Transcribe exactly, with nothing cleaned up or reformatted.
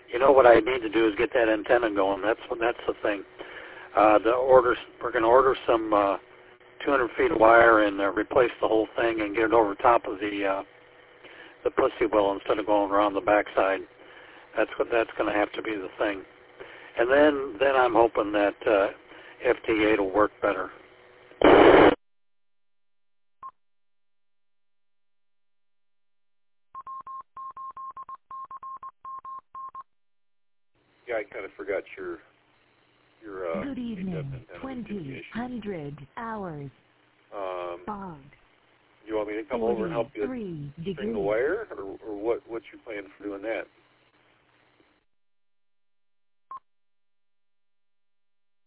You know what I need to do is get that antenna going. That's that's the thing. Uh, the orders we're going to order some uh, two hundred feet of wire and uh, replace the whole thing and get it over top of the uh, the pussy well instead of going around the backside. That's what that's going to have to be the thing. And then then I'm hoping that uh, F T eight will work better. Yeah, I kind of forgot your your. Uh, Good evening. Twenty hundred hours. Um, Bond. You want me to come over and help you Three string degrees. the wire, or, or what? What's your plan for doing that?